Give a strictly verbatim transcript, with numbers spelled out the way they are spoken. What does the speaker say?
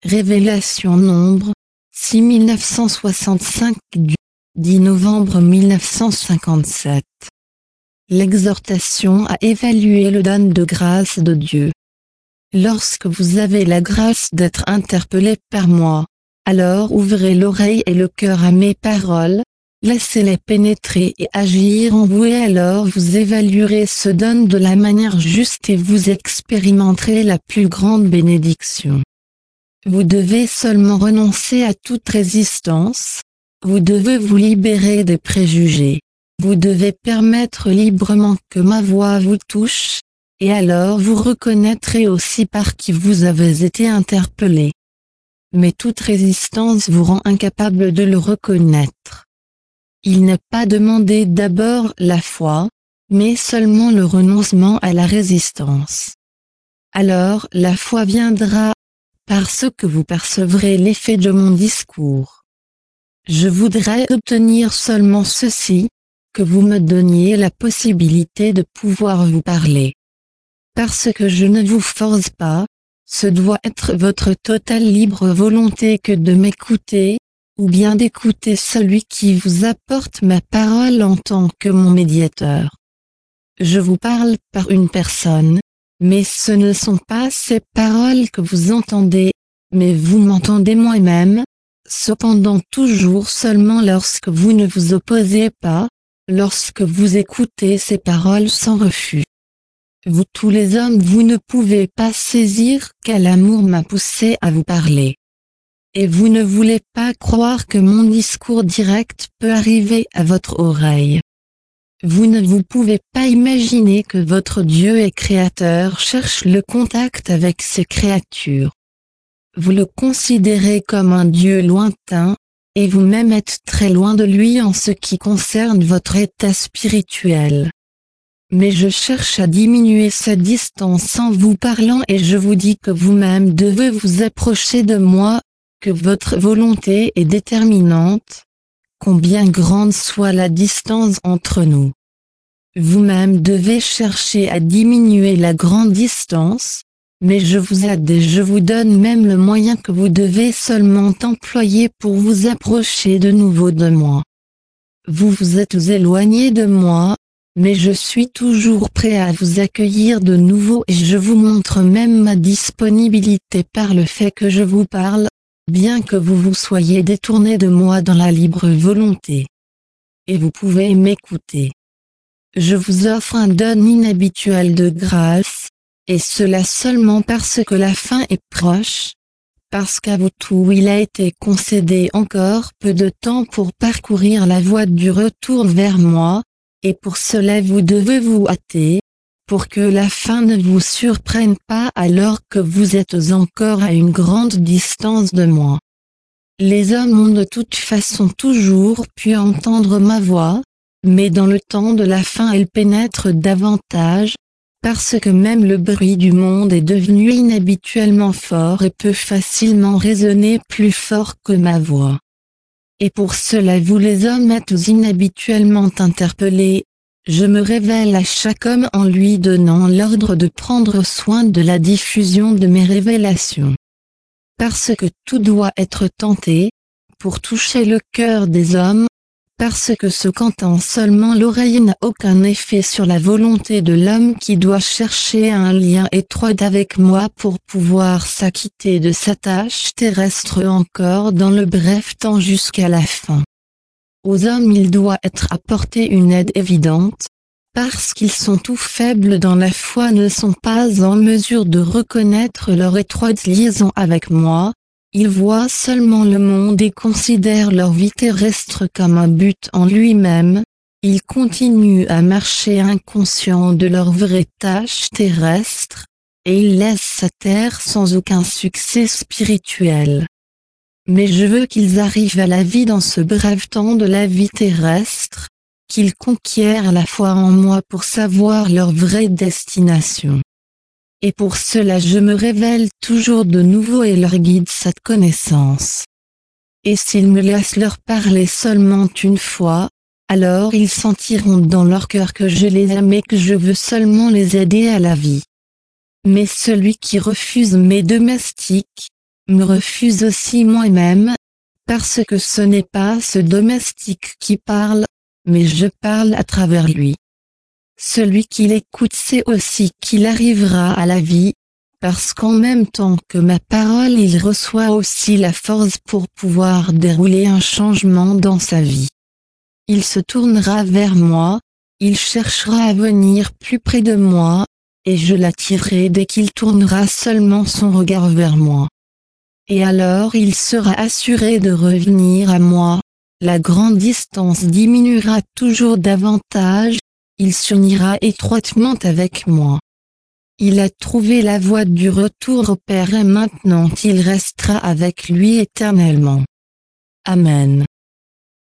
Révélation Nombre, six mille neuf cent soixante-cinq du dix novembre mille neuf cent cinquante-sept. L'exhortation à évaluer le don de grâce de Dieu. Lorsque vous avez la grâce d'être interpellé par moi, alors ouvrez l'oreille et le cœur à mes paroles, laissez-les pénétrer et agir en vous, et alors vous évaluerez ce don de la manière juste et vous expérimenterez la plus grande bénédiction. Vous devez seulement renoncer à toute résistance, vous devez vous libérer des préjugés, vous devez permettre librement que ma voix vous touche, et alors vous reconnaîtrez aussi par qui vous avez été interpellé. Mais toute résistance vous rend incapable de le reconnaître. Il n'est pas demandé d'abord la foi, mais seulement le renoncement à la résistance. Alors la foi viendra, parce que vous percevrez l'effet de mon discours. Je voudrais obtenir seulement ceci, que vous me donniez la possibilité de pouvoir vous parler. Parce que je ne vous force pas, ce doit être votre totale libre volonté que de m'écouter, ou bien d'écouter celui qui vous apporte ma parole en tant que mon médiateur. Je vous parle par une personne, mais ce ne sont pas ces paroles que vous entendez, mais vous m'entendez moi-même, cependant toujours seulement lorsque vous ne vous opposez pas, lorsque vous écoutez ces paroles sans refus. Vous tous les hommes, vous ne pouvez pas saisir quel amour m'a poussé à vous parler. Et vous ne voulez pas croire que mon discours direct peut arriver à votre oreille. Vous ne vous pouvez pas imaginer que votre Dieu et Créateur cherche le contact avec ses créatures. Vous le considérez comme un Dieu lointain, et vous-même êtes très loin de lui en ce qui concerne votre état spirituel. Mais je cherche à diminuer cette distance en vous parlant, et je vous dis que vous-même devez vous approcher de moi, que votre volonté est déterminante, combien grande soit la distance entre nous. Vous-même devez chercher à diminuer la grande distance, mais je vous aide et je vous donne même le moyen que vous devez seulement employer pour vous approcher de nouveau de moi. Vous vous êtes éloigné de moi, mais je suis toujours prêt à vous accueillir de nouveau, et je vous montre même ma disponibilité par le fait que je vous parle, bien que vous vous soyez détourné de moi dans la libre volonté. Et vous pouvez m'écouter. Je vous offre un don inhabituel de grâce, et cela seulement parce que la fin est proche, parce qu'à vous tous il a été concédé encore peu de temps pour parcourir la voie du retour vers moi, et pour cela vous devez vous hâter, pour que la fin ne vous surprenne pas alors que vous êtes encore à une grande distance de moi. Les hommes ont de toute façon toujours pu entendre ma voix, mais dans le temps de la fin elle pénètre davantage, parce que même le bruit du monde est devenu inhabituellement fort et peut facilement résonner plus fort que ma voix. Et pour cela vous les hommes êtes inhabituellement interpellés. Je me révèle à chaque homme en lui donnant l'ordre de prendre soin de la diffusion de mes révélations. Parce que tout doit être tenté, pour toucher le cœur des hommes, parce que ce qu'entend seulement l'oreille n'a aucun effet sur la volonté de l'homme qui doit chercher un lien étroit avec moi pour pouvoir s'acquitter de sa tâche terrestre encore dans le bref temps jusqu'à la fin. Aux hommes il doit être apporté une aide évidente, parce qu'ils sont tout faibles dans la foi, ne sont pas en mesure de reconnaître leur étroite liaison avec moi, ils voient seulement le monde et considèrent leur vie terrestre comme un but en lui-même, ils continuent à marcher inconscients de leur vraie tâche terrestre, et ils laissent sa terre sans aucun succès spirituel. Mais je veux qu'ils arrivent à la vie dans ce bref temps de la vie terrestre, qu'ils conquièrent la foi en moi pour savoir leur vraie destination. Et pour cela je me révèle toujours de nouveau et leur guide cette connaissance. Et s'ils me laissent leur parler seulement une fois, alors ils sentiront dans leur cœur que je les aime et que je veux seulement les aider à la vie. Mais celui qui refuse mes domestiques, me refuse aussi moi-même, parce que ce n'est pas ce domestique qui parle, mais je parle à travers lui. Celui qui l'écoute sait aussi qu'il arrivera à la vie, parce qu'en même temps que ma parole il reçoit aussi la force pour pouvoir dérouler un changement dans sa vie. Il se tournera vers moi, il cherchera à venir plus près de moi, et je l'attirerai dès qu'il tournera seulement son regard vers moi. Et alors il sera assuré de revenir à moi, la grande distance diminuera toujours davantage, il s'unira étroitement avec moi. Il a trouvé la voie du retour au Père et maintenant il restera avec lui éternellement. Amen.